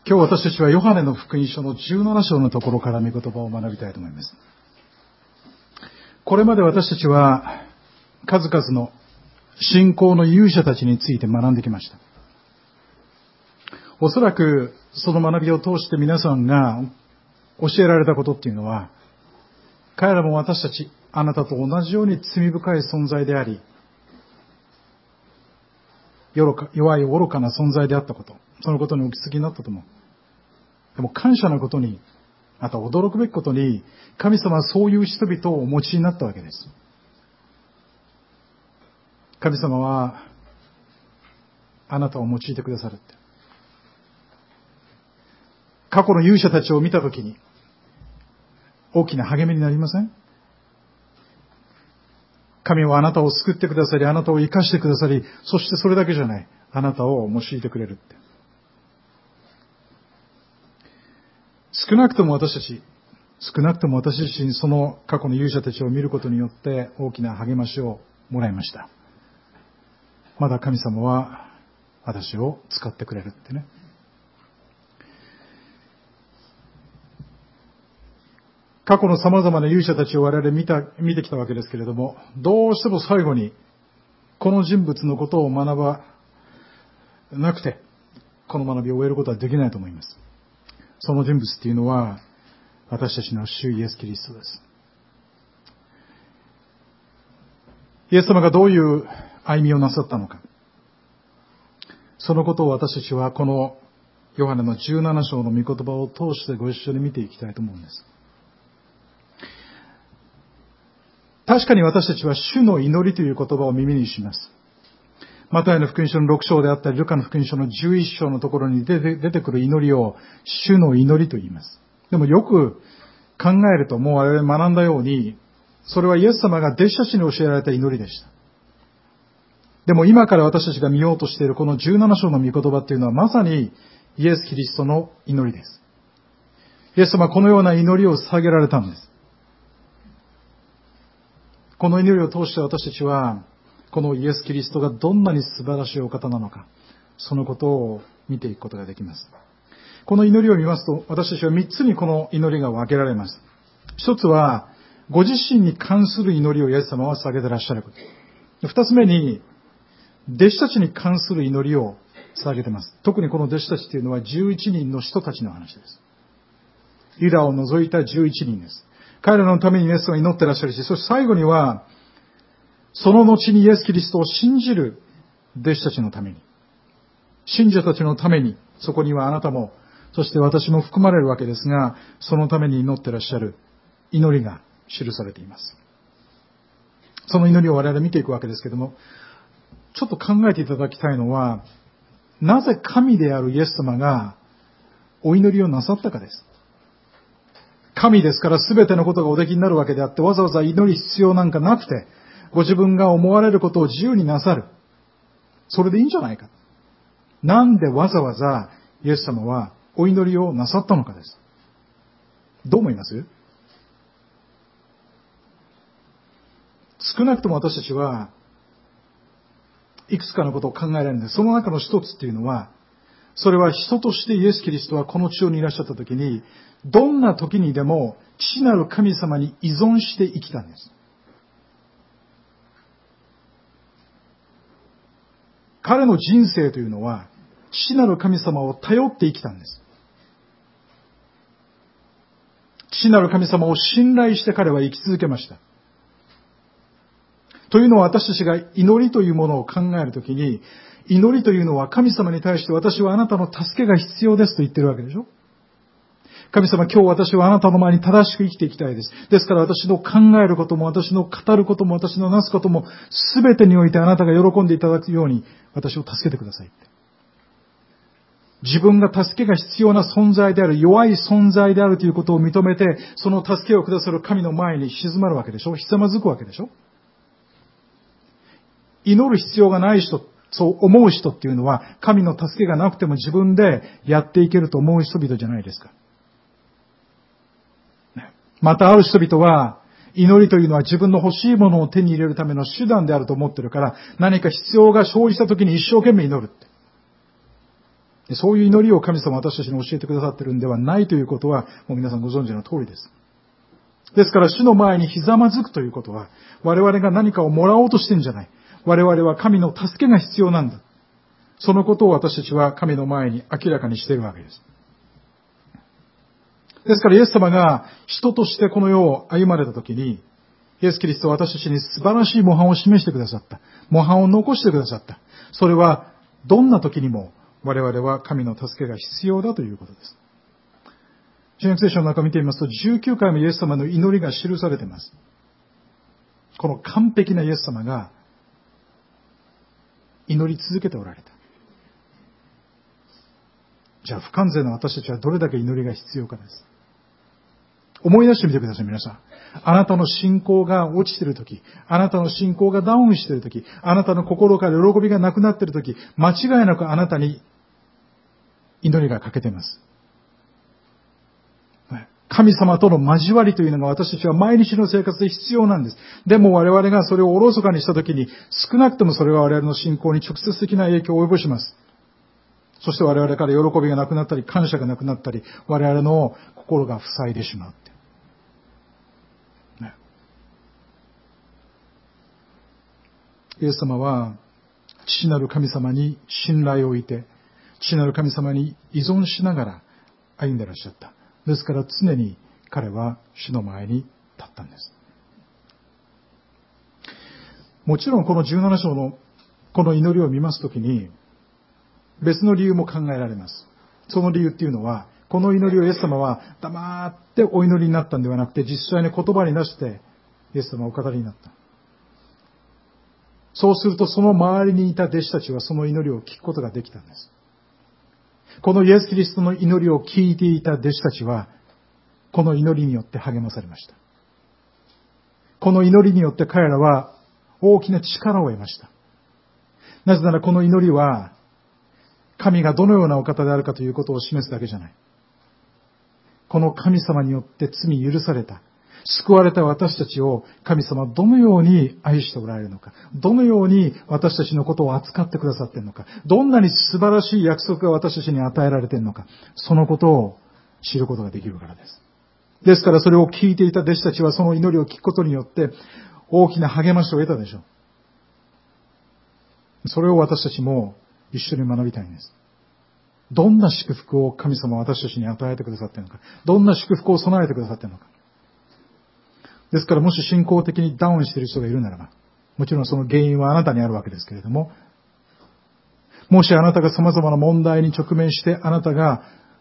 今日私たちはヨハネの福音書の17章のところから御言葉を学びたいと思います。これまで私たちは数々の信仰の勇者たちについて学んできました。おそらくその学びを通して皆さんが教えられたことっていうのは、彼らも私たち、あなたと同じように罪深い存在であり、弱い愚かな存在であったこと、そのことにお気づきになったと思う。でも感謝のことに、また驚くべきことに、神様はそういう人々をお持ちになったわけです。神様はあなたを用いてくださるって。過去の勇者たちを見たときに大きな励みになりません？神はあなたを救ってくださり、あなたを生かしてくださり、そしてそれだけじゃない、あなたを用いてくれるって。少なくとも私自身、その過去の勇者たちを見ることによって大きな励ましをもらいました。まだ神様は私を使ってくれるってね。過去の様々な勇者たちを我々見てきたわけですけれども、どうしても最後にこの人物のことを学ばなくて、この学びを終えることはできないと思います。その人物っていうのは、私たちの主イエス・キリストです。イエス様がどういう歩みをなさったのか。そのことを私たちはこのヨハネの17章の御言葉を通してご一緒に見ていきたいと思うんです。確かに私たちは主の祈りという言葉を耳にします。マタイの福音書の6章であったり、ルカの福音書の11章のところに出てくる祈りを主の祈りと言います。でもよく考えると、もう我々学んだように、それはイエス様が弟子たちに教えられた祈りでした。でも今から私たちが見ようとしているこの17章の御言葉っていうのはまさにイエス・キリストの祈りです。イエス様はこのような祈りを捧げられたんです。この祈りを通して私たちは、このイエス・キリストがどんなに素晴らしいお方なのか、そのことを見ていくことができます。この祈りを見ますと、私たちは3つにこの祈りが分けられます。一つは、ご自身に関する祈りをイエス様は捧げてらっしゃること。二つ目に、弟子たちに関する祈りを捧げています。特にこの弟子たちというのは11人の人たちの話です。ユダを除いた11人です。彼らのためにイエス様は祈ってらっしゃるし、そして最後には、その後にイエス・キリストを信じる弟子たちのために、信者たちのために、そこにはあなたも、そして私も含まれるわけですが、そのために祈ってらっしゃる祈りが記されています。その祈りを我々見ていくわけですけれども、ちょっと考えていただきたいのは、なぜ神であるイエス様がお祈りをなさったかです。神ですから全てのことがおできになるわけであって、わざわざ祈り必要なんかなくて、ご自分が思われることを自由になさる。それでいいんじゃないか。なんでわざわざイエス様はお祈りをなさったのかです。どう思います？少なくとも私たちはいくつかのことを考えられるんです。その中の一つっていうのは、それは人としてイエス・キリストはこの地上にいらっしゃった時に、どんな時にでも父なる神様に依存して生きたんです。彼の人生というのは、父なる神様を頼って生きたんです。父なる神様を信頼して彼は生き続けました。というのは私たちが祈りというものを考えるときに、祈りというのは神様に対して私はあなたの助けが必要ですと言ってるわけでしょ。神様、今日私はあなたの前に正しく生きていきたいです。ですから私の考えることも、私の語ることも、私のなすことも、すべてにおいてあなたが喜んでいただくように、私を助けてくださいって。自分が助けが必要な存在である、弱い存在であるということを認めて、その助けをくださる神の前に静まるわけでしょ。ひざまずくわけでしょ。祈る必要がない人、そう思う人っていうのは、神の助けがなくても自分でやっていけると思う人々じゃないですか。またある人々は、祈りというのは自分の欲しいものを手に入れるための手段であると思ってるから、何か必要が生じた時に一生懸命祈るって。 そういう祈りを神様は私たちに教えてくださっているんではないということは、もう皆さんご存知の通りです。ですから主の前にひざまずくということは、我々が何かをもらおうとしてるんじゃない。我々は神の助けが必要なんだ。そのことを私たちは神の前に明らかにしているわけです。ですからイエス様が人としてこの世を歩まれたときに、イエス・キリストは私たちに素晴らしい模範を示してくださった。模範を残してくださった。それはどんな時にも我々は神の助けが必要だということです。新約聖書の中を見てみますと、19回もイエス様の祈りが記されています。この完璧なイエス様が祈り続けておられた。じゃあ不完全な私たちはどれだけ祈りが必要かです。思い出してみてください、皆さん。あなたの信仰が落ちているとき、あなたの信仰がダウンしているとき、あなたの心から喜びがなくなっているとき、間違いなくあなたに祈りが欠けています。神様との交わりというのが私たちは毎日の生活で必要なんです。でも我々がそれをおろそかにしたときに、少なくともそれは我々の信仰に直接的な影響を及ぼします。そして我々から喜びがなくなったり、感謝がなくなったり、我々の心が塞いでしまう。イエス様は父なる神様に信頼を置いて、父なる神様に依存しながら歩んでいらっしゃった。ですから常に彼は主の前に立ったんです。もちろんこの17章のこの祈りを見ますときに別の理由も考えられます。その理由っていうのは、この祈りをイエス様は黙ってお祈りになったんではなくて、実際に言葉に出してイエス様はお語りになった。そうするとその周りにいた弟子たちはその祈りを聞くことができたんです。このイエス・キリストの祈りを聞いていた弟子たちは、この祈りによって励まされました。この祈りによって彼らは大きな力を得ました。なぜならこの祈りは、神がどのようなお方であるかということを示すだけじゃない。この神様によって罪許された、救われた私たちを神様はどのように愛しておられるのか、どのように私たちのことを扱ってくださっているのか、どんなに素晴らしい約束が私たちに与えられているのか、そのことを知ることができるからです。ですからそれを聞いていた弟子たちはその祈りを聞くことによって大きな励ましを得たでしょう。それを私たちも一緒に学びたいんです。どんな祝福を神様は私たちに与えてくださっているのか、どんな祝福を備えてくださっているのか。ですからもし信仰的にダウンしている人がいるならば、もちろんその原因はあなたにあるわけですけれども、もしあなたが様々な問題に直面してあなたが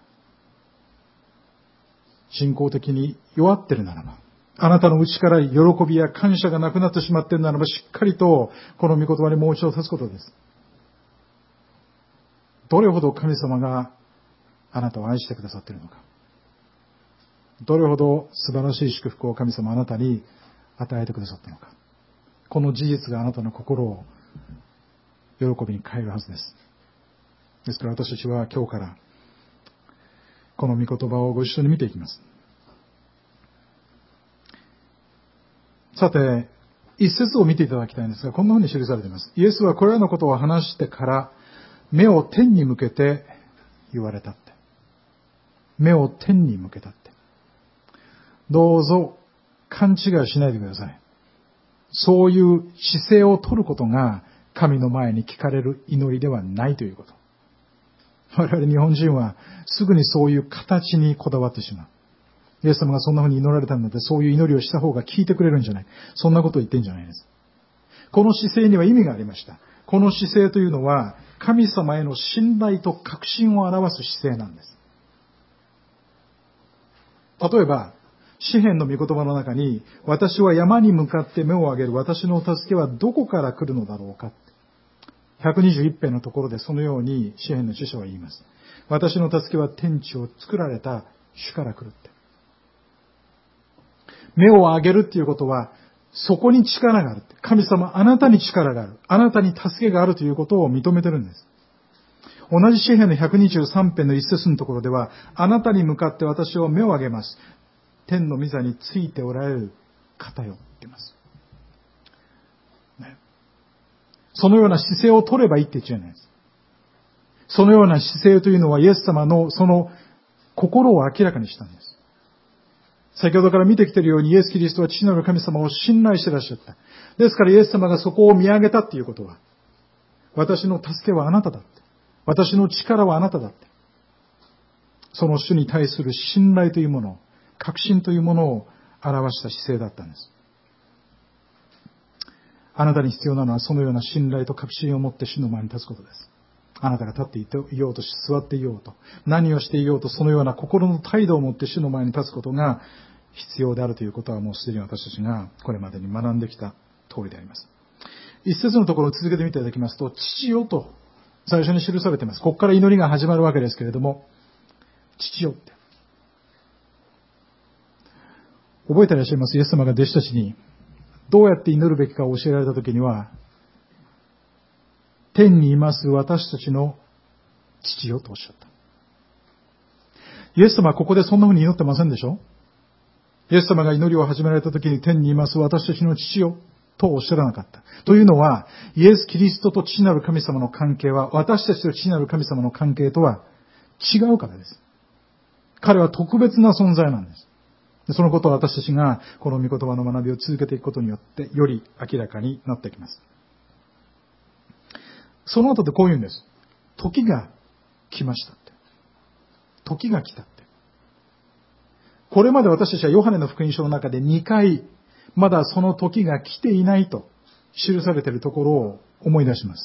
信仰的に弱っているならば、あなたの内から喜びや感謝がなくなってしまっているならば、しっかりとこの御言葉にもう一度立つことです。どれほど神様があなたを愛してくださっているのか。どれほど素晴らしい祝福を神様あなたに与えてくださったのか。この事実があなたの心を喜びに変えるはずです。ですから私たちは今日からこの御言葉をご一緒に見ていきます。さて、一節を見ていただきたいんですが、こんなふうに記されています。イエスはこれらのことを話してから目を天に向けて言われたって。目を天に向けたって。どうぞ勘違いしないでください。そういう姿勢を取ることが神の前に聞かれる祈りではないということ。我々日本人はすぐにそういう形にこだわってしまう。イエス様がそんな風に祈られたので、そういう祈りをした方が聞いてくれるんじゃない。そんなことを言ってんじゃないです。この姿勢には意味がありました。この姿勢というのは神様への信頼と確信を表す姿勢なんです。例えば詩篇の御言葉の中に、私は山に向かって目を上げる、私の助けはどこから来るのだろうか。121編のところでそのように詩篇の著者は言います。私の助けは天地を作られた主から来るって。目を上げるっていうことは、そこに力がある。神様、あなたに力がある。あなたに助けがあるということを認めてるんです。同じ詩篇の123編の一節のところでは、あなたに向かって私は目を上げます。天の御座についておられる方よって言います。ね、そのような姿勢を取ればいいって言っちゃいないです。 そのような姿勢というのはイエス様のその心を明らかにしたんです。先ほどから見てきているようにイエス・キリストは父なる神様を信頼していらっしゃった。ですからイエス様がそこを見上げたっていうことは、私の助けはあなただって。私の力はあなただって。その主に対する信頼というもの、確信というものを表した姿勢だったんです。あなたに必要なのはそのような信頼と確信を持って主の前に立つことです。あなたが立っていようと座っていようと、何をしていようと、そのような心の態度を持って主の前に立つことが必要であるということはもうすでに私たちがこれまでに学んできた通りであります。一節のところを続けてみていただきますと、父よと最初に記されています。ここから祈りが始まるわけですけれども、父よって。覚えていらっしゃいます？イエス様が弟子たちにどうやって祈るべきかを教えられたときには、天にいます私たちの父よとおっしゃった。イエス様はここでそんな風に祈ってませんでしょ？イエス様が祈りを始められたときに天にいます私たちの父よとおっしゃらなかった。というのは、イエス・キリストと父なる神様の関係は、私たちと父なる神様の関係とは違うからです。彼は特別な存在なんです。そのことを私たちがこの御言葉の学びを続けていくことによってより明らかになってきます。その後でこう言うんです。時が来ましたって。時が来たって。これまで私たちはヨハネの福音書の中で2回、まだその時が来ていないと記されているところを思い出します。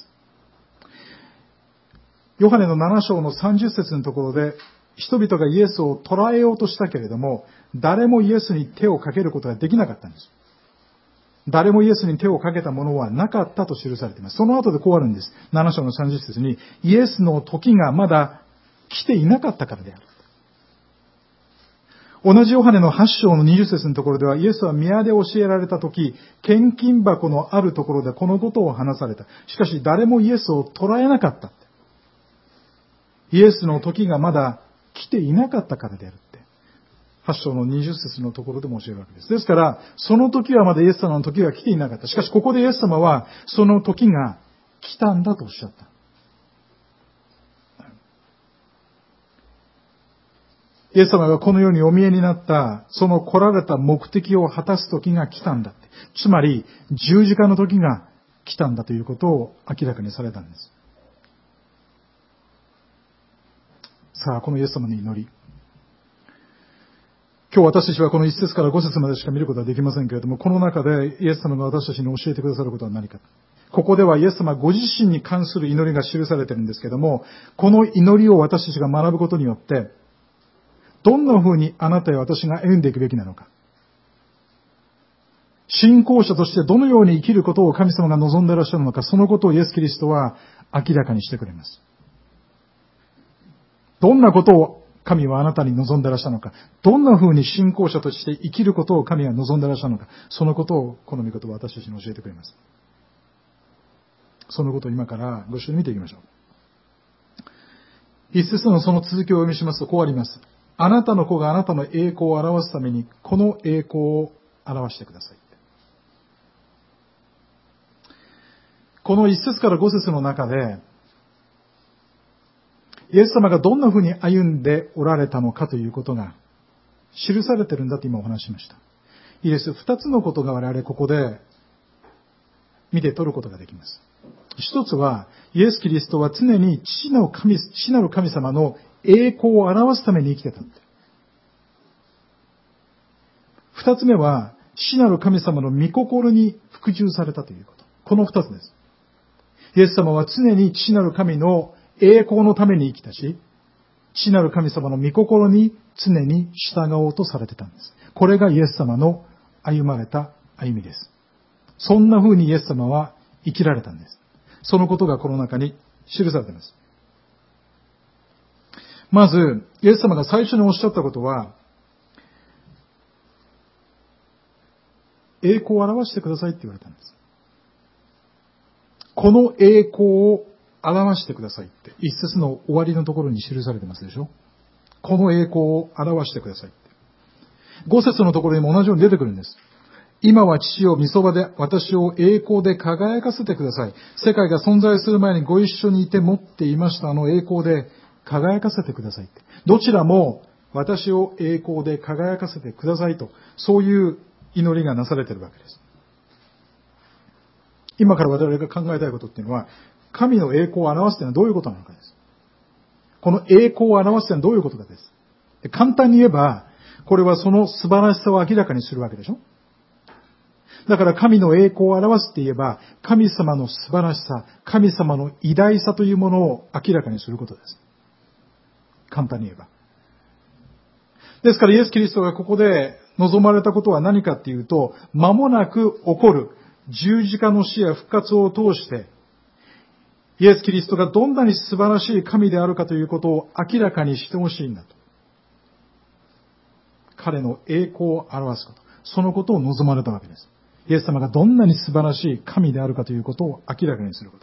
ヨハネの7章の30節のところで、人々がイエスを捕らえようとしたけれども、誰もイエスに手をかけることができなかったんです。誰もイエスに手をかけたものはなかったと記されています。その後でこうあるんです。7章の30節に、イエスの時がまだ来ていなかったからである。同じヨハネの8章の20節のところでは、イエスは宮で教えられた時、献金箱のあるところでこのことを話された。しかし誰もイエスを捕らえなかった。イエスの時がまだ来ていなかったからであるって。8章の20節のところでも教えるわけです。ですから、その時はまだイエス様の時が来ていなかった。しかしここでイエス様は、その時が来たんだとおっしゃった。イエス様がこの世にお見えになった、その来られた目的を果たす時が来たんだって。つまり、十字架の時が来たんだということを明らかにされたんです。さあ、このイエス様の祈り。今日私たちはこの1節から5節までしか見ることはできませんけれども、この中でイエス様が私たちに教えてくださることは何か。ここではイエス様ご自身に関する祈りが記されているんですけれども、この祈りを私たちが学ぶことによって、どんな風にあなたや私が歩んでいくべきなのか。信仰者としてどのように生きることを神様が望んでいらっしゃるのか、そのことをイエス・キリストは明らかにしてくれます。どんなことを神はあなたに望んでいらっしゃるのか、どんな風に信仰者として生きることを神は望んでいらっしゃるのか、そのことをこの御言葉は私たちに教えてくれます。そのことを今からご一緒に見ていきましょう。一節のその続きをお読みしますとこうあります。あなたの子があなたの栄光を表すためにこの栄光を表してください。この一節から五節の中でイエス様がどんなふうに歩んでおられたのかということが記されているんだと今お話ししました。いいです。二つのことが我々ここで見て取ることができます。一つはイエス・キリストは常に父なる神様の栄光を表すために生きてた。二つ目は父なる神様の御心に服従されたということ。この二つです。イエス様は常に父なる神の栄光のために生きたし、父なる神様の御心に常に従おうとされてたんです。これがイエス様の歩まれた歩みです。そんな風にイエス様は生きられたんです。そのことがこの中に記されています。まず、イエス様が最初におっしゃったことは、栄光を表してくださいって言われたんです。この栄光を表してくださいって、一節の終わりのところに記されてますでしょ。この栄光を表してくださいって。五節のところにも同じように出てくるんです。 今は父よ、御そばで私を栄光で輝かせてください。世界が存在する前にご一緒にいて持っていましたあの栄光で輝かせてください。どちらも私を栄光で輝かせてくださいと、そういう祈りがなされているわけです。今から我々が考えたいことっていうのは、神の栄光を表すというのはどういうことなのかです。この栄光を表すというのはどういうことかです。簡単に言えば、これはその素晴らしさを明らかにするわけでしょ。だから神の栄光を表すって言えば、神様の素晴らしさ、神様の偉大さというものを明らかにすることです。簡単に言えば。ですからイエス・キリストがここで望まれたことは何かっていうと、間もなく起こる十字架の死や復活を通して、イエス・キリストがどんなに素晴らしい神であるかということを明らかにしてほしいんだと。彼の栄光を表すこと。そのことを望まれたわけです。イエス様がどんなに素晴らしい神であるかということを明らかにすること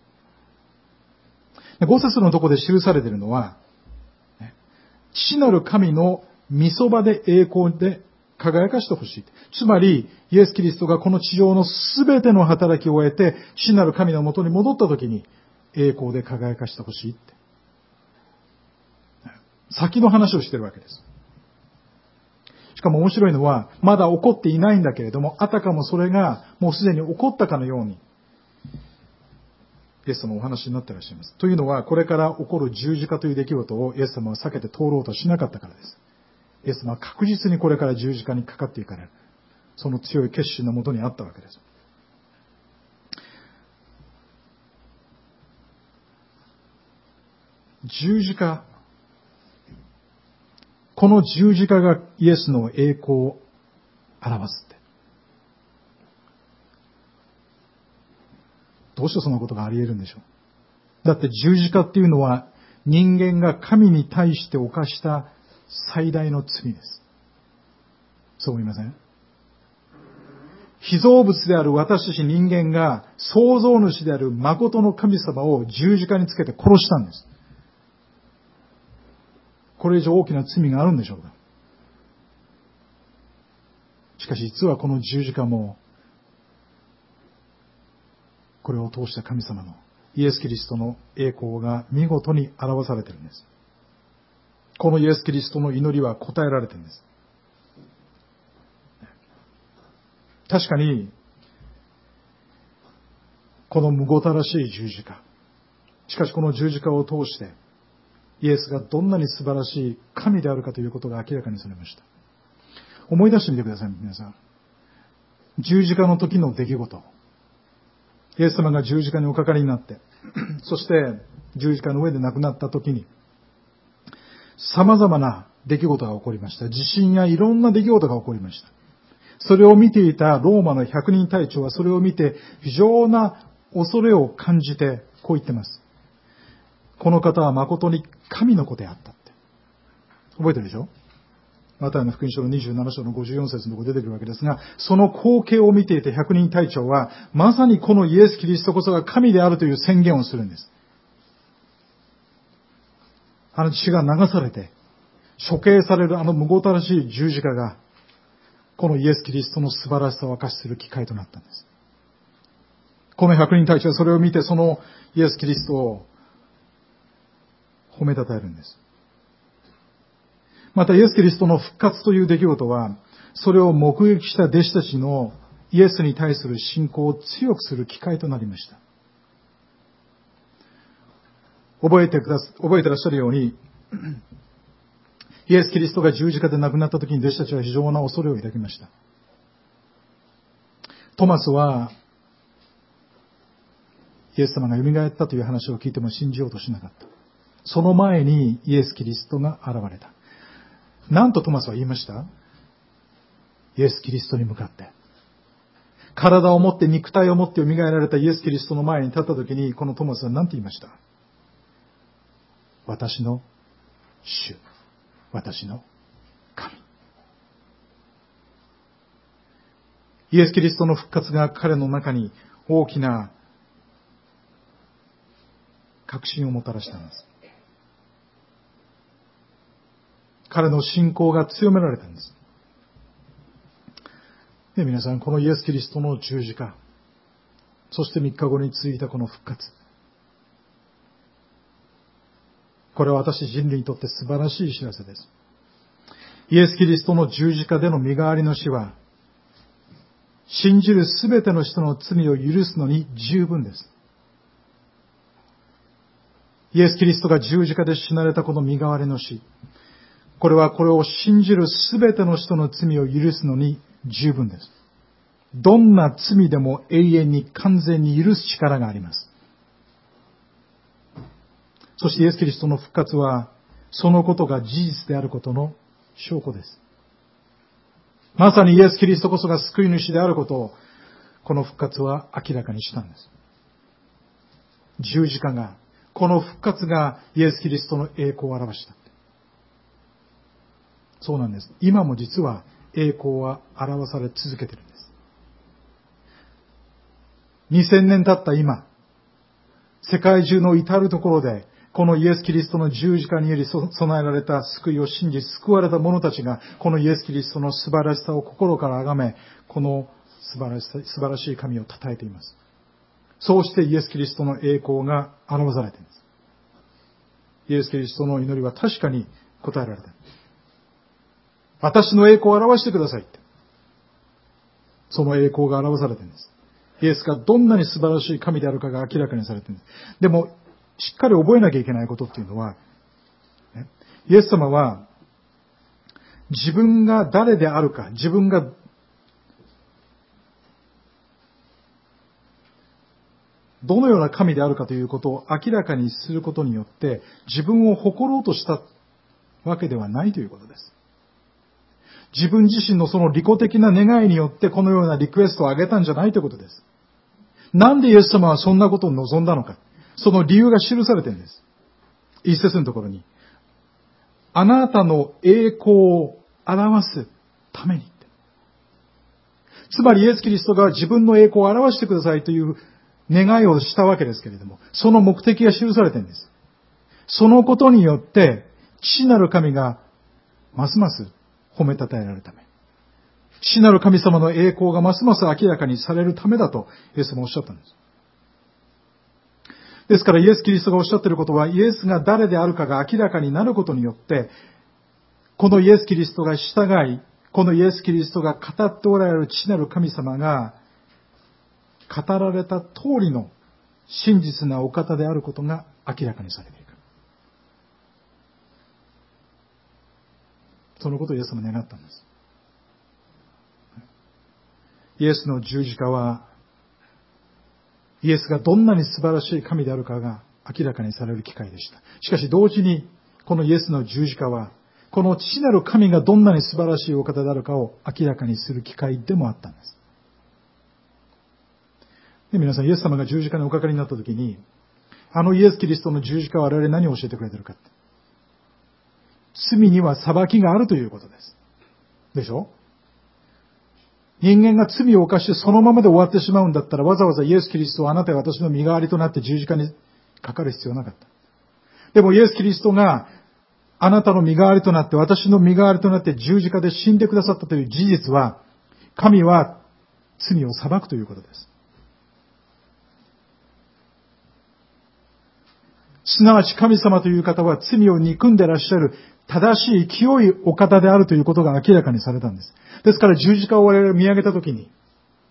。5節のところで記されているのは、父なる神の御そばで栄光で輝かしてほしい。つまり、イエス・キリストがこの地上のすべての働きを終えて、父なる神のもとに戻ったときに、栄光で輝かしてほしいって。先の話をしているわけです。しかも面白いのは、まだ起こっていないんだけれども、あたかもそれがもうすでに起こったかのように、イエス様はお話になっていらっしゃいます。というのは、これから起こる十字架という出来事をイエス様は避けて通ろうとしなかったからです。イエス様は確実にこれから十字架にかかっていかれる。その強い決心のもとにあったわけです。十字架。この十字架がイエスの栄光を表すって。どうしてそんなことがあり得るんでしょう。だって十字架っていうのは人間が神に対して犯した最大の罪です。そう思いません？被造物である私たち人間が創造主である誠の神様を十字架につけて殺したんです。これ以上大きな罪があるんでしょうか。しかし実はこの十字架も、これを通した神様のイエス・キリストの栄光が見事に表されているんです。このイエス・キリストの祈りは答えられているんです。確かに、このむごたらしい十字架。しかしこの十字架を通して、イエスがどんなに素晴らしい神であるかということが明らかにされました。思い出してみてください、皆さん。十字架の時の出来事。イエス様が十字架におかかりになって、そして十字架の上で亡くなった時に、様々な出来事が起こりました。地震やいろんな出来事が起こりました。それを見ていたローマの百人隊長はそれを見て非常な恐れを感じてこう言ってます。この方は誠に神の子であったって。覚えてるでしょ？マタイの福音書の27章の54節のところ出てくるわけですが、その光景を見ていて百人隊長は、まさにこのイエス・キリストこそが神であるという宣言をするんです。あの血が流されて、処刑されるあのむごたらしい十字架が、このイエス・キリストの素晴らしさを明かしする機会となったんです。この百人隊長はそれを見て、そのイエス・キリストを褒めたたえるんです。またイエス・キリストの復活という出来事は、それを目撃した弟子たちのイエスに対する信仰を強くする機会となりました。覚えてらっしゃるように、イエス・キリストが十字架で亡くなった時に弟子たちは非常な恐れを抱きました。トマスは、イエス様が蘇ったという話を聞いても信じようとしなかった。その前にイエス・キリストが現れた。なんとトマスは言いました？イエス・キリストに向かって。体を持って肉体を持って蘇られたイエス・キリストの前に立った時に、このトマスは何て言いました？私の主、私の神。イエス・キリストの復活が彼の中に大きな確信をもたらしたんです。彼の信仰が強められたんです。 で、皆さん、このイエス・キリストの十字架、そして3日後に続いたこの復活。これは私人類にとって素晴らしい知らせです。イエス・キリストの十字架での身代わりの死は、信じるすべての人の罪を許すのに十分です。イエス・キリストが十字架で死なれたこの身代わりの死、これはこれを信じるすべての人の罪を許すのに十分です。どんな罪でも永遠に完全に許す力があります。そしてイエス・キリストの復活は、そのことが事実であることの証拠です。まさにイエス・キリストこそが救い主であることを、この復活は明らかにしたんです。十字架が、この復活がイエス・キリストの栄光を表した。そうなんです。今も実は栄光は表され続けているんです。2000年経った今、世界中の至るところで、このイエス・キリストの十字架により備えられた救いを信じ、救われた者たちが、このイエス・キリストの素晴らしさを心から崇め、この素晴らしい神を称えています。そうしてイエス・キリストの栄光が表されています。イエス・キリストの祈りは確かに応えられた。私の栄光を表してくださいって。その栄光が表されているんです。イエスがどんなに素晴らしい神であるかが明らかにされているんです。でも、しっかり覚えなきゃいけないことっていうのは、イエス様は自分が誰であるか、自分がどのような神であるかということを明らかにすることによって、自分を誇ろうとしたわけではないということです。自分自身のその利己的な願いによってこのようなリクエストを挙げたんじゃないということです。なんでイエス様はそんなことを望んだのか。その理由が記されているんです。一節のところに、あなたの栄光を表すために。つまりイエス・キリストが自分の栄光を表してくださいという願いをしたわけですけれども、その目的が記されているんです。そのことによって、父なる神がますます褒めたたえられるため、父なる神様の栄光がますます明らかにされるためだとイエス様はおっしゃったんです。ですからイエス・キリストがおっしゃっていることは、イエスが誰であるかが明らかになることによって、このイエス・キリストが従い、このイエス・キリストが語っておられる父なる神様が、語られた通りの真実なお方であることが明らかにされていく。そのことをイエス様は願ったんです。イエスの十字架は、イエスがどんなに素晴らしい神であるかが明らかにされる機会でした。しかし同時に、このイエスの十字架は、この父なる神がどんなに素晴らしいお方であるかを明らかにする機会でもあったんです。で、皆さん、イエス様が十字架におかかりになったときに、あのイエス・キリストの十字架は我々何を教えてくれてるか。罪には裁きがあるということです。でしょ？人間が罪を犯してそのままで終わってしまうんだったら、わざわざイエス・キリストはあなたや私の身代わりとなって十字架にかかる必要なかった。でもイエス・キリストがあなたの身代わりとなって、私の身代わりとなって十字架で死んでくださったという事実は、神は罪を裁くということです。すなわち神様という方は罪を憎んでいらっしゃる正しい清いお方であるということが明らかにされたんです。ですから十字架を我々が見上げたときに、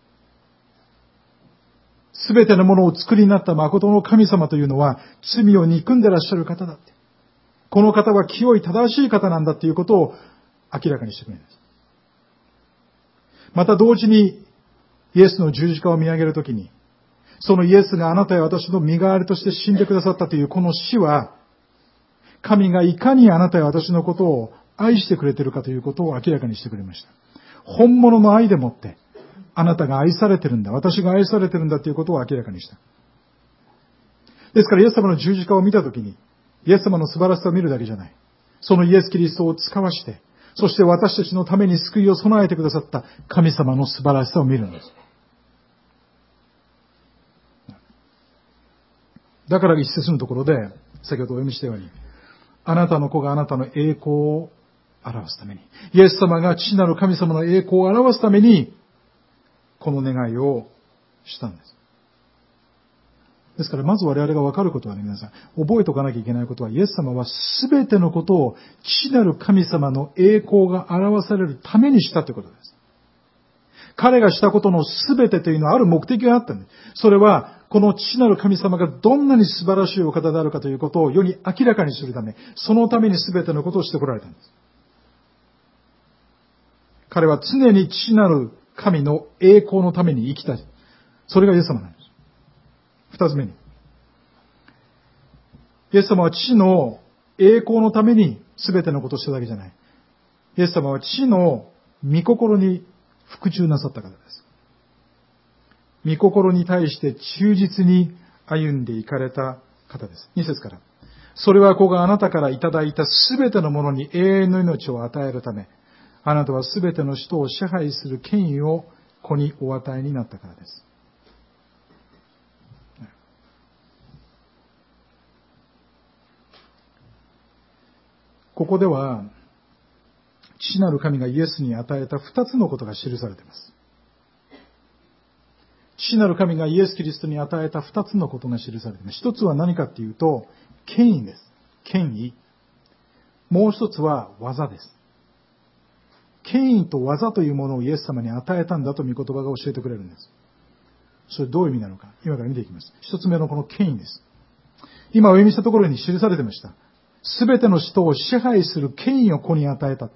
すべてのものを作りになった誠の神様というのは罪を憎んでいらっしゃる方だって。この方は清い正しい方なんだということを明らかにしてくれるんです。また同時にイエスの十字架を見上げるときに、そのイエスがあなたや私の身代わりとして死んでくださったというこの死は、神がいかにあなたや私のことを愛してくれているかということを明らかにしてくれました。本物の愛でもって、あなたが愛されてるんだ、私が愛されてるんだということを明らかにした。ですからイエス様の十字架を見たときに、イエス様の素晴らしさを見るだけじゃない。そのイエス・キリストを使わして、そして私たちのために救いを備えてくださった神様の素晴らしさを見るんです。だから一節のところで、先ほどお読みしたように、あなたの子があなたの栄光を表すために、イエス様が父なる神様の栄光を表すために、 この願いをしたんです。ですからまず我々が分かることはね、皆さん、覚えておかなきゃいけないことは、イエス様は全てのことを父なる神様の栄光が表されるためにしたということです。彼がしたことの全てというのはある目的があったんです。それは、この父なる神様がどんなに素晴らしいお方であるかということを世に明らかにするため、そのために全てのことをしてこられたんです。彼は常に父なる神の栄光のために生きたい。それがイエス様なんです。二つ目に。イエス様は父の栄光のために全てのことをしただけじゃない。イエス様は父の御心に服従なさった方です。御心に対して忠実に歩んでいかれた方です。2節から。それは子があなたからいただいた全てのものに永遠の命を与えるため、あなたは全ての人を支配する権威を子にお与えになったからです。ここでは、父なる神がイエスに与えた二つのことが記されています。父なる神がイエス・キリストに与えた二つのことが記されています。一つは何かっていうと、権威です。権威。もう一つは技です。権威と技というものをイエス様に与えたんだと御言葉が教えてくれるんです。それどういう意味なのか、今から見ていきます。一つ目のこの権威です。今お読みしたところに記されていました。すべての人を支配する権威を子に与えたって。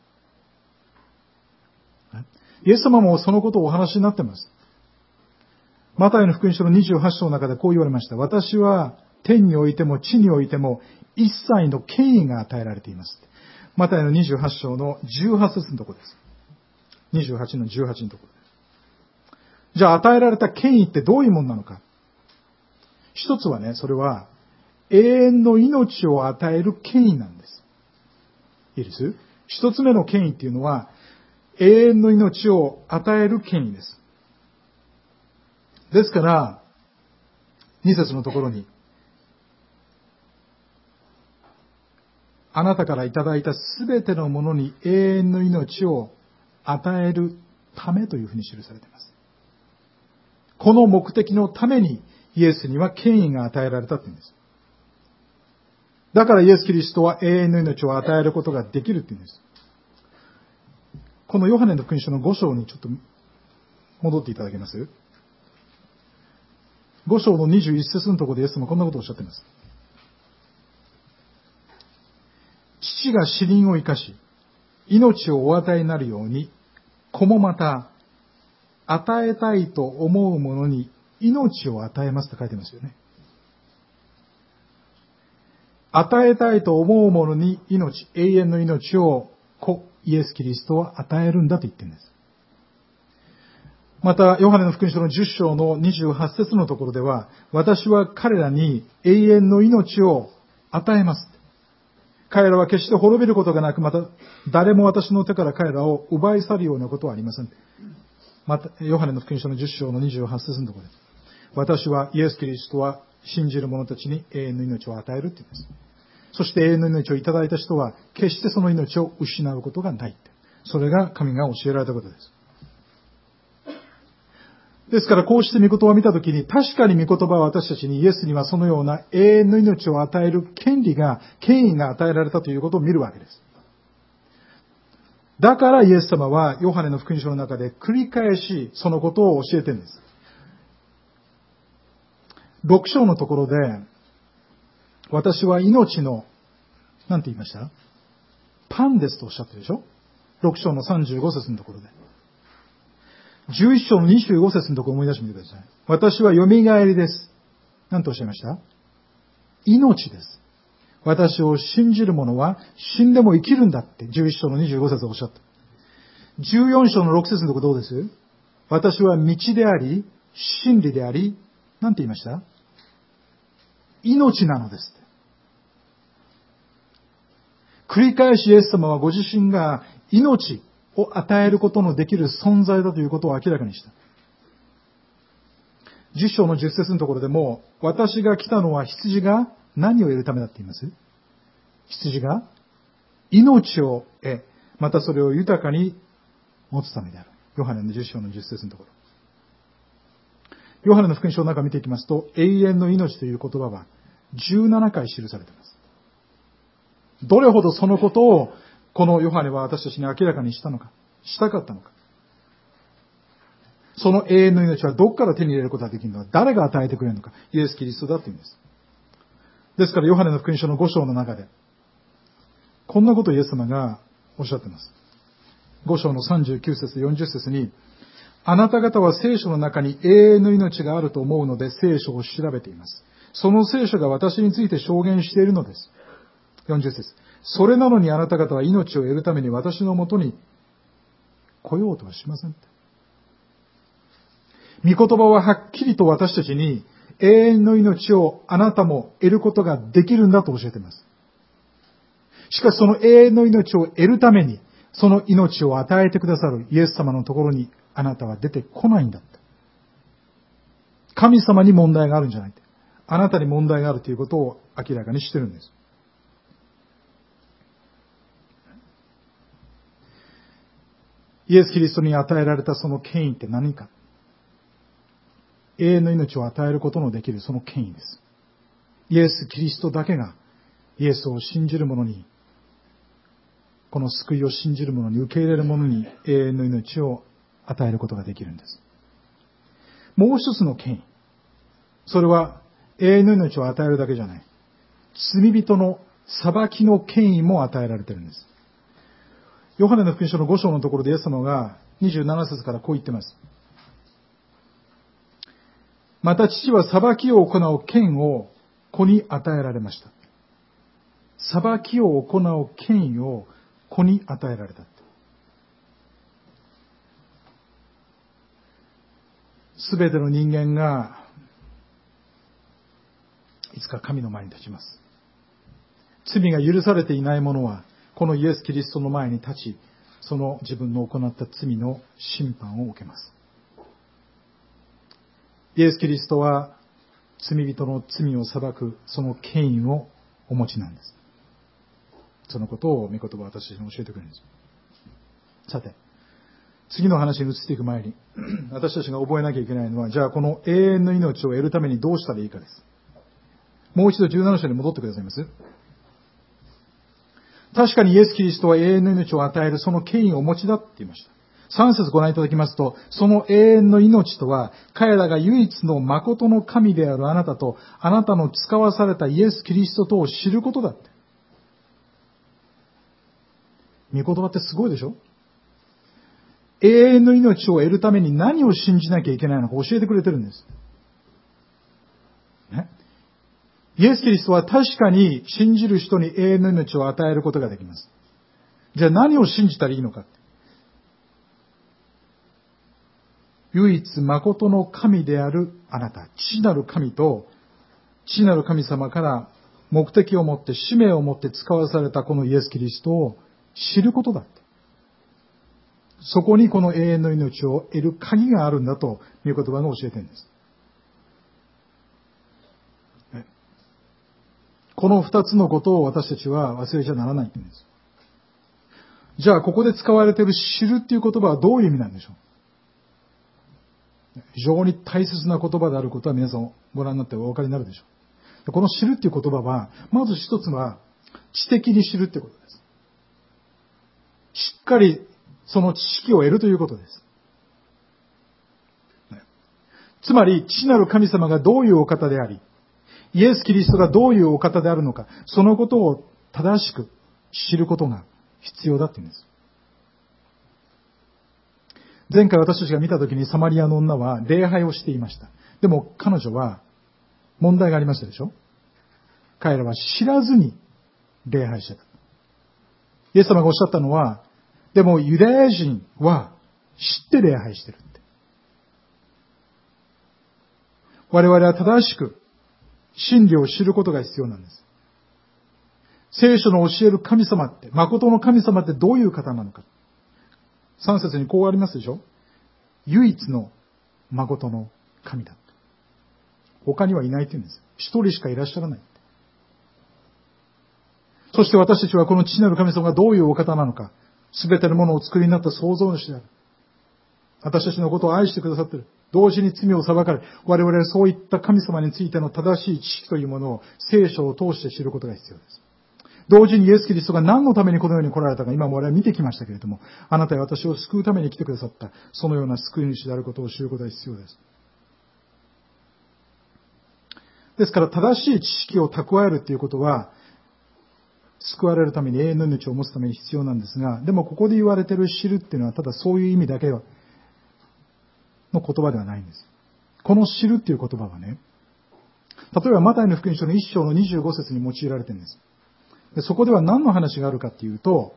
イエス様もそのことをお話になっています。マタイの福音書の28章の中でこう言われました。私は天においても地においても一切の権威が与えられています。マタイの28章の18節のところです。28の18のところです。じゃあ与えられた権威ってどういうものなのか。一つはね、それは永遠の命を与える権威なんです。いいです？一つ目の権威っていうのは永遠の命を与える権威です。ですから、2節のところに、あなたからいただいたすべてのものに永遠の命を与えるためというふうに記されています。この目的のためにイエスには権威が与えられたというんです。だからイエス・キリストは永遠の命を与えることができるというんです。このヨハネの福音書の5章にちょっと戻っていただけます？ 5 章の21節のところでイエス様はこんなことをおっしゃっています。父が死人を生かし、命をお与えになるように、子もまた、与えたいと思うものに命を与えますと書いてますよね。与えたいと思うものに命、永遠の命を子、イエス・キリストは与えるんだと言ってるんです。また、ヨハネの福音書の10章の28節のところでは、私は彼らに永遠の命を与えます。彼らは決して滅びることがなく、また誰も私の手から彼らを奪い去るようなことはありません。また、ヨハネの福音書の10章の28節のところで、私はイエス・キリストは信じる者たちに永遠の命を与えるって言うんです。そして永遠の命をいただいた人は決してその命を失うことがないって。それが神が教えられたことです。ですからこうして御言葉を見たときに、確かに御言葉は私たちにイエスにはそのような永遠の命を与える権威が与えられたということを見るわけです。だからイエス様はヨハネの福音書の中で繰り返しそのことを教えているんです。6章のところで、私は命の、なんて言いました？パンですとおっしゃってるでしょ？ 6 章の35節のところで。11章の25節のところを思い出してみてください。私はよみがえりです。何とおっしゃいました？命です。私を信じる者は死んでも生きるんだって11章の25節をおっしゃった。14章の6節のところどうです？私は道であり、真理であり、何て言いました？命なのです。繰り返しイエス様はご自身が命を与えることのできる存在だということを明らかにした。10章の10節のところでも、私が来たのは羊が何を得るためだって言います？羊が命を得、またそれを豊かに持つためである。 ヨハネの10章の10節のところ。ヨハネの福音書の中を見ていきますと、永遠の命という言葉は17回記されています。どれほどそのことをこのヨハネは私たちに明らかにしたのか、したかったのか。その永遠の命はどこから手に入れることができるのか、誰が与えてくれるのか、イエス・キリストだというんです。ですからヨハネの福音書の5章の中で、こんなことをイエス様がおっしゃっています。5章の39節40節に、あなた方は聖書の中に永遠の命があると思うので聖書を調べています。その聖書が私について証言しているのです。40節。それなのにあなた方は命を得るために私のもとに来ようとはしません。御言葉ははっきりと私たちに永遠の命をあなたも得ることができるんだと教えています。しかしその永遠の命を得るために、その命を与えてくださるイエス様のところにあなたは出てこないんだって。神様に問題があるんじゃない。あなたに問題があるということを明らかにしてるんです。イエス・キリストに与えられたその権威って何か。永遠の命を与えることのできるその権威です。イエス・キリストだけがイエスを信じる者に、この救いを信じる者に、受け入れる者に永遠の命を与えることができるんです。もう一つの権威。それは永遠の命を与えるだけじゃない。罪人の裁きの権威も与えられているんです。ヨハネの福音書の5章のところでイエス様が27節からこう言っています。また父は裁きを行う権を子に与えられました。裁きを行う権威を子に与えられた。すべての人間がいつか神の前に立ちます。罪が許されていない者はこのイエス・キリストの前に立ち、その自分の行った罪の審判を受けます。イエス・キリストは罪人の罪を裁くその権威をお持ちなんです。そのことを御言葉は私たちに教えてくれるんです。さて、次の話に移っていく前に、私たちが覚えなきゃいけないのは、じゃあこの永遠の命を得るためにどうしたらいいかです。もう一度17章に戻ってくださいます。確かにイエス・キリストは永遠の命を与えるその権威をお持ちだって言いました。3節ご覧いただきますと、その永遠の命とは、彼らが唯一の誠の神であるあなたと、あなたの使わされたイエス・キリストとを知ることだって。御言葉ってすごいでしょ？永遠の命を得るために何を信じなきゃいけないのか教えてくれてるんです。ね、イエス・キリストは確かに信じる人に永遠の命を与えることができます。じゃあ何を信じたらいいのか。唯一誠の神であるあなた、父なる神と父なる神様から目的を持って使命を持って使わされたこのイエス・キリストを知ることだって。そこにこの永遠の命を得る鍵があるんだという言葉が教えてるんです。この二つのことを私たちは忘れちゃならないんです。じゃあここで使われている知るっていう言葉はどういう意味なんでしょう？非常に大切な言葉であることは皆さんご覧になってお分かりになるでしょう。この知るっていう言葉は、まず一つは知的に知るってことです。しっかりその知識を得るということです。つまり、父なる神様がどういうお方であり、イエス・キリストがどういうお方であるのか、そのことを正しく知ることが必要だって言うんです。前回私たちが見たときにサマリアの女は礼拝をしていました。でも彼女は問題がありましたでしょ？彼らは知らずに礼拝してた。イエス様がおっしゃったのは、でもユダヤ人は知って礼拝してるって。我々は正しく真理を知ることが必要なんです。聖書の教える神様って、誠の神様ってどういう方なのか。3節にこうありますでしょ？唯一の誠の神だ。他にはいないというんです。一人しかいらっしゃらない。そして私たちはこの父なる神様がどういうお方なのか、すべてのものをお作りになった創造主である。 私たちのことを愛してくださっている。同時に罪を裁かれ、我々はそういった神様についての正しい知識というものを聖書を通して知ることが必要です。同時にイエス・キリストが何のためにこの世に来られたか、今も我々は見てきましたけれども、あなたや私を救うために来てくださった、そのような救い主であることを知ることが必要です。ですから正しい知識を蓄えるということは、救われるために永遠の命を持つために必要なんですが、でもここで言われている知るっていうのはただそういう意味だけの言葉ではないんです。この知るっていう言葉はね、例えばマタイの福音書の1章の25節に用いられているんです。でそこでは何の話があるかっていうと、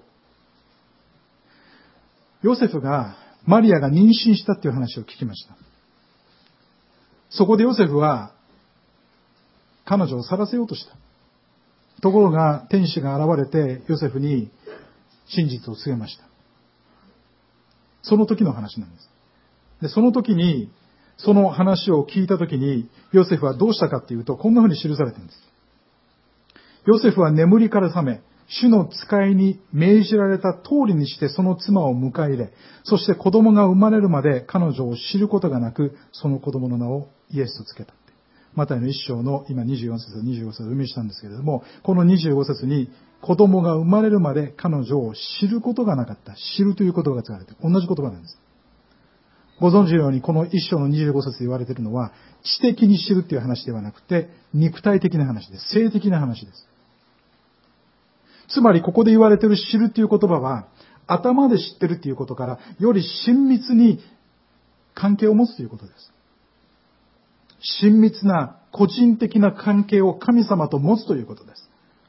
ヨセフがマリアが妊娠したっていう話を聞きました。そこでヨセフは彼女を去らせようとした。ところが天使が現れてヨセフに真実を告げました。その時の話なんです。で、その時に、その話を聞いた時に、ヨセフはどうしたかっていうと、こんな風に記されているんです。ヨセフは眠りから覚め、主の使いに命じられた通りにしてその妻を迎え入れ、そして子供が生まれるまで彼女を知ることがなく、その子供の名をイエスとつけた。マタイの一章の今24節、25節を読みしたんですけれども、この25節に子供が生まれるまで彼女を知ることがなかった。知るという言葉が使われている。同じ言葉なんです。ご存知のようにこの一章の25節で言われているのは、知的に知るという話ではなくて、肉体的な話です。性的な話です。つまりここで言われている知るという言葉は、頭で知ってるということから、より親密に関係を持つということです。親密な個人的な関係を神様と持つということです。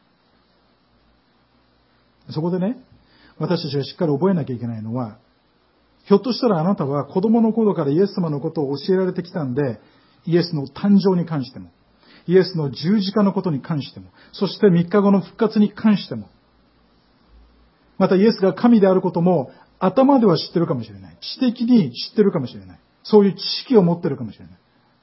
そこでね、私たちがしっかり覚えなきゃいけないのは、ひょっとしたらあなたは子供の頃からイエス様のことを教えられてきたんで、イエスの誕生に関しても、イエスの十字架のことに関しても、そして3日後の復活に関しても、またイエスが神であることも頭では知ってるかもしれない。知的に知ってるかもしれない。そういう知識を持ってるかもしれない。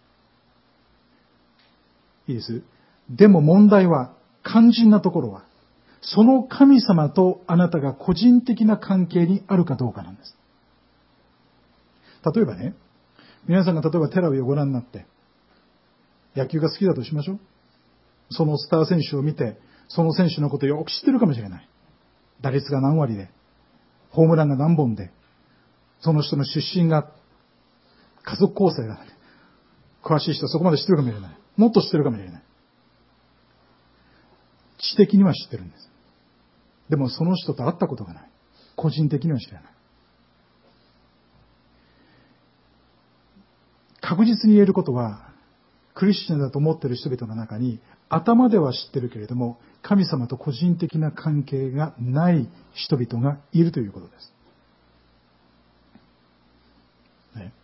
いいです。でも問題は、肝心なところは、その神様とあなたが個人的な関係にあるかどうかなんです。例えばね、皆さんが例えばテレビをご覧になって、野球が好きだとしましょう。そのスター選手を見て、その選手のことをよく知ってるかもしれない。打率が何割で、ホームランが何本で、その人の出身が、家族構成が、詳しい人はそこまで知ってるかもしれない。もっと知ってるかもしれない。知的には知ってるんです。でもその人と会ったことがない。個人的には知らない。確実に言えることは、クリスチャンだと思っている人々の中に、頭では知ってるけれども、神様と個人的な関係がない人々がいるということです。ね、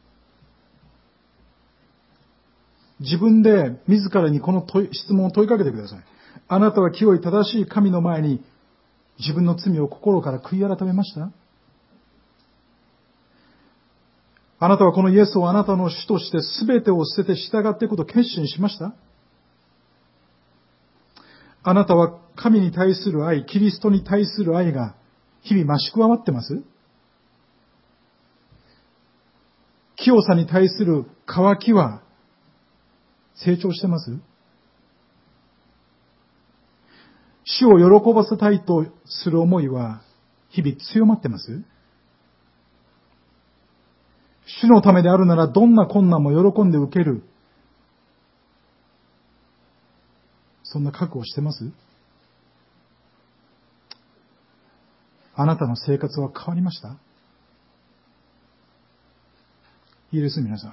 自分で自らにこの質問を問いかけてください。あなたは清い正しい神の前に自分の罪を心から悔い改めました？あなたはこのイエスをあなたの主として全てを捨てて従っていくことを決心しました？あなたは神に対する愛、キリストに対する愛が日々増し加わってます？清さに対する渇きは成長してます？主を喜ばせたいとする思いは日々強まってます？主のためであるならどんな困難も喜んで受ける。そんな覚悟をしてます？あなたの生活は変わりました？いいです、皆さ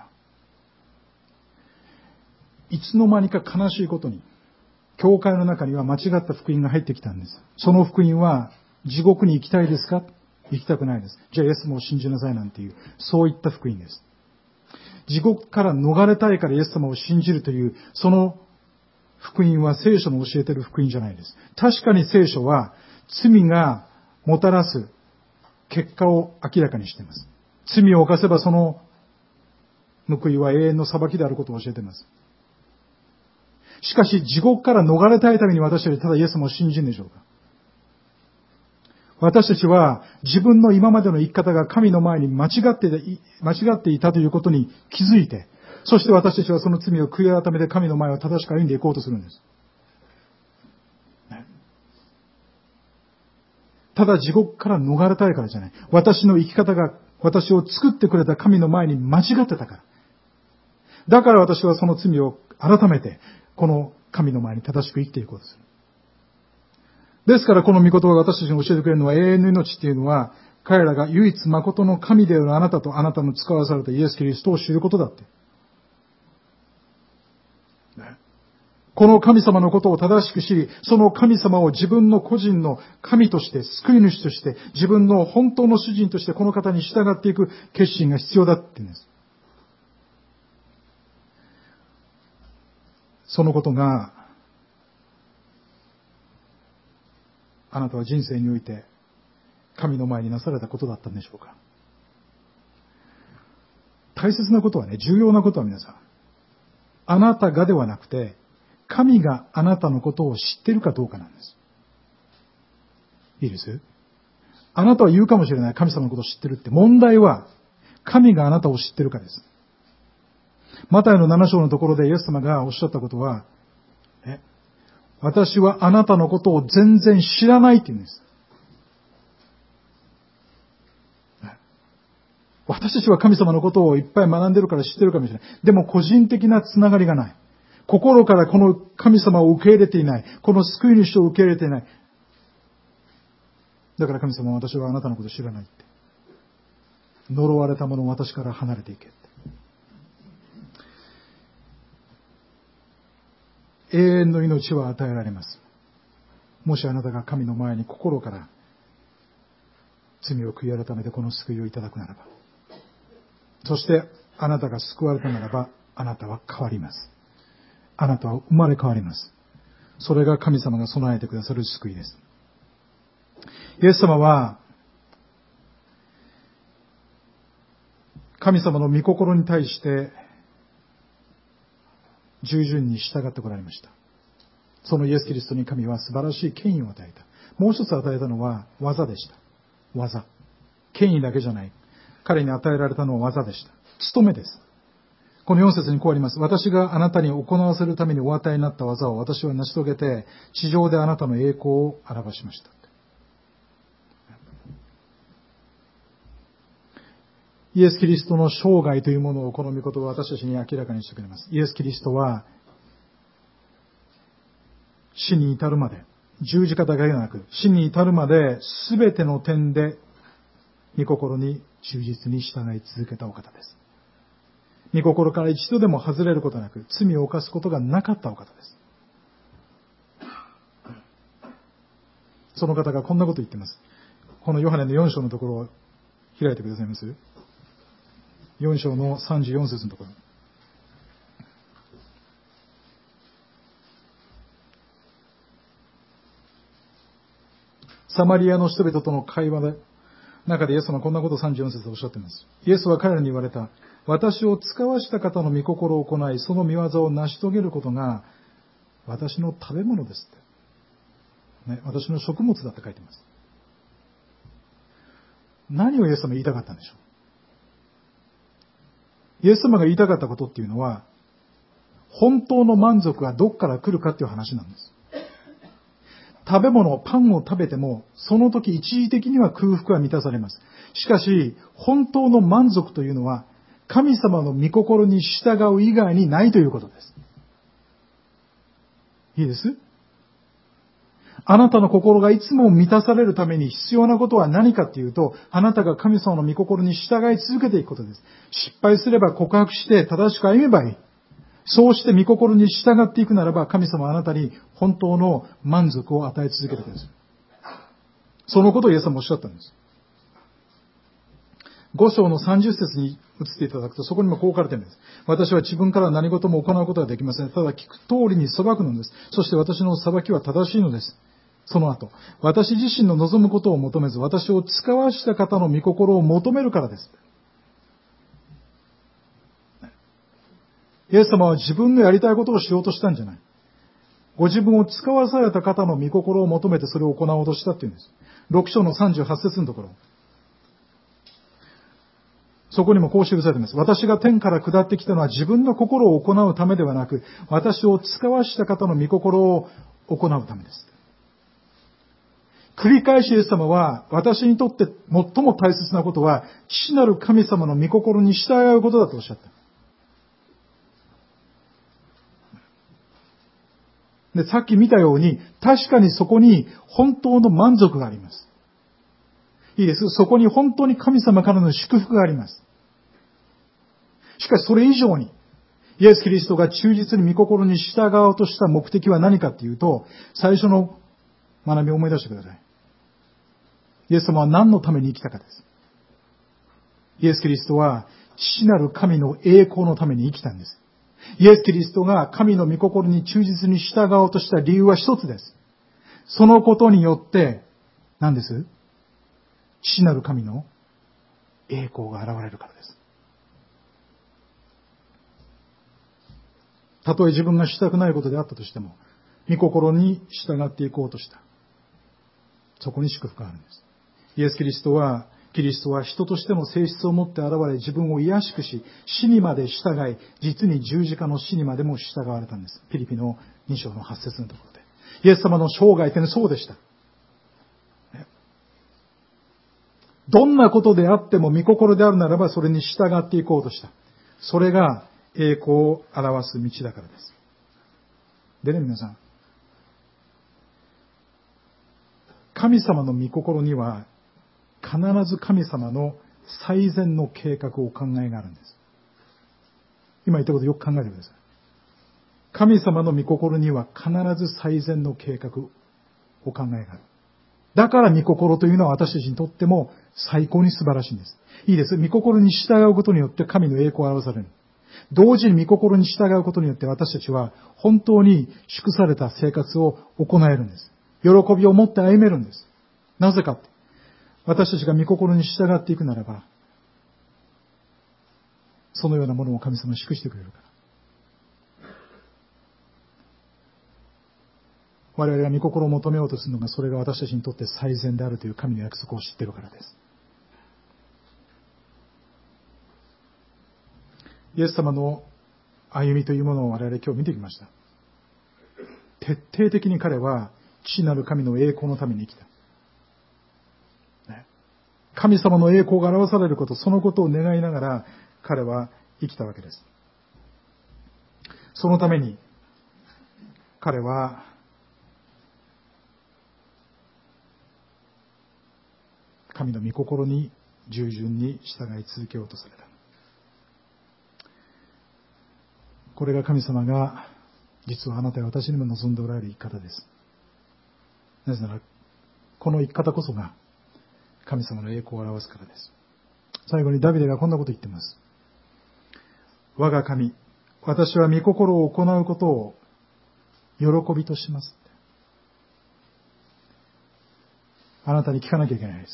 ん。いつの間にか悲しいことに、教会の中には間違った福音が入ってきたんです。その福音は、地獄に行きたいですか？行きたくないです。じゃあイエス様を信じなさいなんていう、そういった福音です。地獄から逃れたいからイエス様を信じるという、その福音は聖書の教えている福音じゃないです。確かに聖書は、罪がもたらす結果を明らかにしています。罪を犯せばその報いは永遠の裁きであることを教えています。しかし地獄から逃れたいために私たちただイエス様を信じるんでしょうか？ 私たちは自分の今までの生き方が神の前に間違っていたということに気づいて、そして私たちはその罪を悔い改めて神の前を正しく歩んでいこうとするんです。ただ地獄から逃れたいからじゃない。私の生き方が私を作ってくれた神の前に間違ってたから。だから私はその罪を改めて、この神の前に正しく生きていこうとする。ですからこの御言葉が私たちに教えてくれるのは、永遠の命っていうのは、彼らが唯一誠の神であるあなたとあなたの使わされたイエス・キリストを知ることだって。この神様のことを正しく知り、その神様を自分の個人の神として、救い主として、自分の本当の主人としてこの方に従っていく決心が必要だって言うんです。そのことが、あなたは人生において神の前になされたことだったんでしょうか。大切なことはね、重要なことは皆さん、あなたがではなくて、神があなたのことを知っているかどうかなんです。いいです？あなたは言うかもしれない、神様のことを知ってるって。問題は、神があなたを知ってるかです。マタイの7章のところでイエス様がおっしゃったことは、私はあなたのことを全然知らないって言うんです。私たちは神様のことをいっぱい学んでるから知ってるかもしれない。でも個人的なつながりがない。心からこの神様を受け入れていない。この救い主を受け入れていない。だから神様は私はあなたのことを知らないって。呪われたものを私から離れていけって。永遠の命は与えられます。もしあなたが神の前に心から罪を悔い改めてこの救いをいただくならば、そしてあなたが救われたならば、あなたは変わります。あなたは生まれ変わります。それが神様が備えてくださる救いです。イエス様は神様の御心に対して従順に従ってこられました。そのイエス・キリストに神は素晴らしい権威を与えた。もう一つ与えたのは技でした。技。権威だけじゃない。彼に与えられたのは技でした。務めです。この4節にこうあります。私があなたに行わせるためにお与えになった技を私は成し遂げて、地上であなたの栄光を表しました。イエス・キリストの生涯というものをこの御言葉は私たちに明らかにしてくれます。イエス・キリストは死に至るまで、十字架だけでなく、死に至るまで全ての点で御心に忠実に従い続けたお方です。御心から一度でも外れることなく、罪を犯すことがなかったお方です。その方がこんなことを言っています。このヨハネの4章のところを開いてくださいます？ 4 章の34節のところ。サマリアの人々との会話で、中でイエス様はこんなことを34節でおっしゃっています。イエスは彼らに言われた。私を使わした方の御心を行い、その御業を成し遂げることが私の食べ物ですって。ね、私の食物だって書いています。何をイエス様が言いたかったんでしょう。イエス様が言いたかったことっていうのは、本当の満足がどこから来るかっていう話なんです。食べ物、パンを食べても、その時一時的には空腹は満たされます。しかし、本当の満足というのは、神様の御心に従う以外にないということです。いいです？あなたの心がいつも満たされるために必要なことは何かっていうと、あなたが神様の御心に従い続けていくことです。失敗すれば告白して正しく歩めばいい。そうして御心に従っていくならば、神様はあなたに本当の満足を与え続けてください。そのことをイエス様はおっしゃったんです。5章の30節に移っていただくと、そこにもこう書かれているんです。私は自分から何事も行うことはできません。ただ聞く通りに裁くのです。そして私の裁きは正しいのです。その後、私自身の望むことを求めず、私を使わした方の御心を求めるからです。イエス様は自分のやりたいことをしようとしたんじゃない。ご自分を使わされた方の御心を求めてそれを行おうとしたっていうんです。 6章の38節のところ。そこにもこう記されています。私が天から下ってきたのは自分の心を行うためではなく、私を使わした方の御心を行うためです。繰り返しイエス様は、私にとって最も大切なことは、父なる神様の御心に従うことだとおっしゃった。で、さっき見たように、確かにそこに本当の満足があります。いいです。そこに本当に神様からの祝福があります。しかしそれ以上に、イエス・キリストが忠実に御心に従おうとした目的は何かっていうと、最初の学びを思い出してください。イエス様は何のために生きたかです。イエス・キリストは父なる神の栄光のために生きたんです。イエス・キリストが神の御心に忠実に従おうとした理由は一つです。そのことによって、何です？父なる神の栄光が現れるからです。たとえ自分がしたくないことであったとしても、御心に従っていこうとした。そこに祝福があるんです。イエス・キリストは人としての性質を持って現れ、自分を卑しくし、死にまで従い、実に十字架の死にまでも従われたんです。ピリピの2章の8節のところで。イエス様の生涯というのはそうでした。どんなことであっても御心であるならば、それに従っていこうとした。それが栄光を表す道だからです。でね、皆さん。神様の御心には、必ず神様の最善の計画お考えがあるんです。今言ったことよく考えてください。神様の御心には必ず最善の計画お考えがある。だから御心というのは私たちにとっても最高に素晴らしいんです。いいです。御心に従うことによって神の栄光を表される。同時に御心に従うことによって私たちは本当に祝された生活を行えるんです。喜びを持って歩めるんです。なぜかって。私たちが御心に従っていくならば、そのようなものを神様は祝してくれるから。我々が御心を求めようとするのが、それが私たちにとって最善であるという神の約束を知っているからです。イエス様の歩みというものを我々今日見てきました。徹底的に彼は父なる神の栄光のために生きた。神様の栄光が表されること、そのことを願いながら彼は生きたわけです。そのために彼は神の御心に従順に従い続けようとされた。これが神様が実はあなたや私にも望んでおられる生き方です。なぜならこの生き方こそが神様の栄光を表すからです。最後にダビデがこんなこと言っています。我が神、私は御心を行うことを喜びとします。あなたに聞かなきゃいけないです。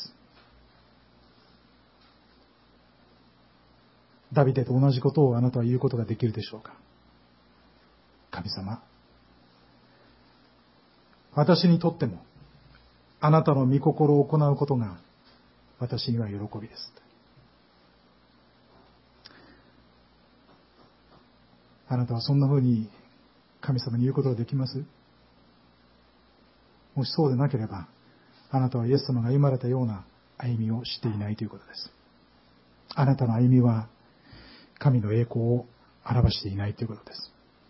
ダビデと同じことをあなたは言うことができるでしょうか。神様、私にとってもあなたの御心を行うことが私には喜びです。あなたはそんな風に神様に言うことができます？もしそうでなければ、あなたはイエス様が歩まれたような歩みをしていないということです。あなたの歩みは神の栄光を表していないということです。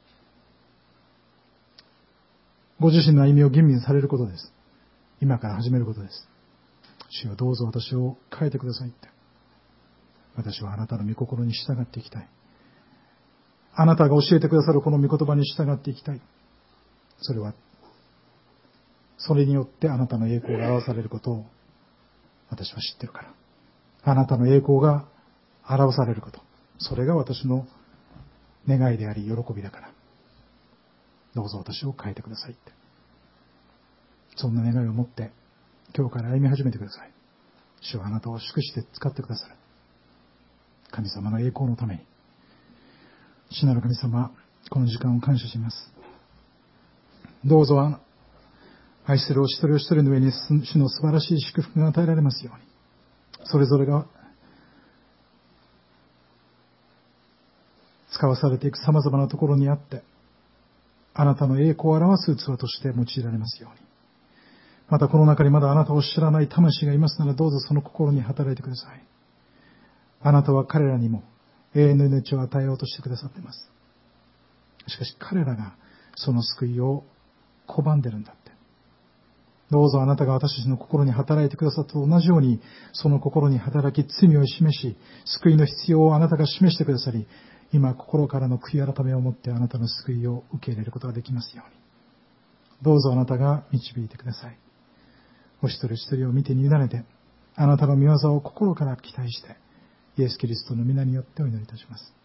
ご自身の歩みを吟味されることです。今から始めることです。主よ、どうぞ私を変えてくださいって。私はあなたの御心に従っていきたい。あなたが教えてくださるこの御言葉に従っていきたい。それは、それによってあなたの栄光が表されることを私は知っているから。あなたの栄光が表されること。それが私の願いであり喜びだから。どうぞ私を変えてくださいって。そんな願いを持って今日から歩み始めてください。主はあなたを祝して使ってくださる。神様の栄光のために。主なる神様、この時間を感謝します。どうぞ愛するお一人お一人の上に主の素晴らしい祝福が与えられますように、それぞれが使わされていく様々なところにあって、あなたの栄光を表す器として用いられますように。またこの中にまだあなたを知らない魂がいますなら、どうぞその心に働いてください。あなたは彼らにも永遠の命を与えようとしてくださっています。しかし彼らがその救いを拒んでるんだって。どうぞあなたが私たちの心に働いてくださったと同じように、その心に働き、罪を示し、救いの必要をあなたが示してくださり、今心からの悔い改めをもってあなたの救いを受け入れることができますように。どうぞあなたが導いてください。お一人一人を見て委ねて、あなたの御業を心から期待して、イエス・キリストの皆によってお祈りいたします。